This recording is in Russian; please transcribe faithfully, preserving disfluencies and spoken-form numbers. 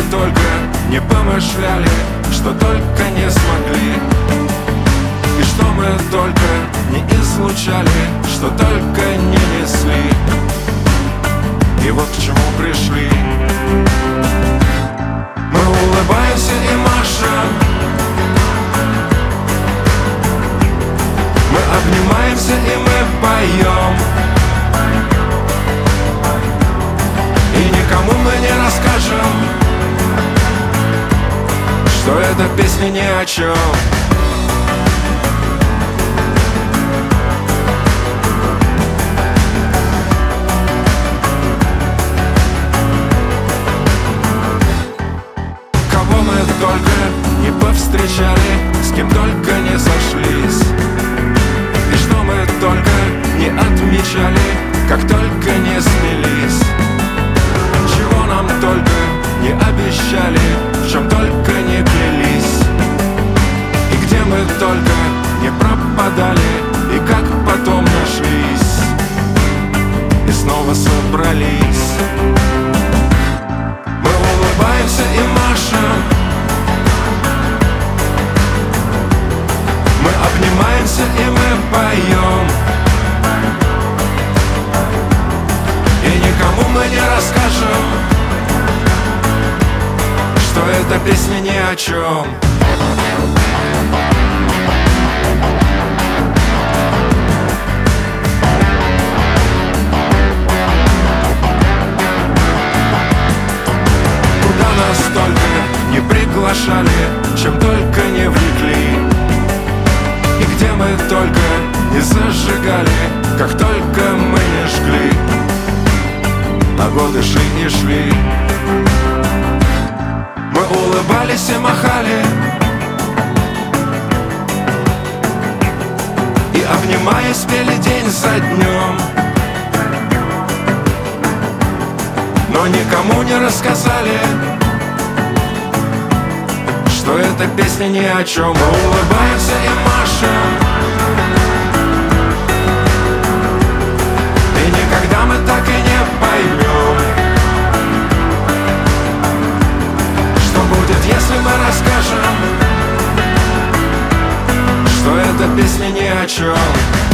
только не помышляли, что только не смогли, и что мы только не излучали, что только не несли. И вот к чему пришли. Мы улыбаемся и машем, мы обнимаемся и мы поем, и никому мы не расскажем, что эта песня ни о чем. Кого мы только не повстречали, с кем только не сошлись, и что мы только не отмечали, как только не смелись, чего нам только не обещали, в чем только не клялись, и где мы только не пропадали, и как потом нашлись, и снова собрались. Мы улыбаемся и машем, мы обнимаемся и мы поем, и никому мы не расскажем, что эта песня ни о чем. Куда нас только не приглашали, чем только не влекли, и где мы только не зажигали, как только мы не жгли, а годы шли и шли. Мы улыбались и махали, и обнимаясь пели день за днем, но никому не рассказали, что эта песня ни о чем. Мы улыбаемся и машем, и никогда мы так и не поймем, что будет, если мы расскажем, что эта песня ни о чем.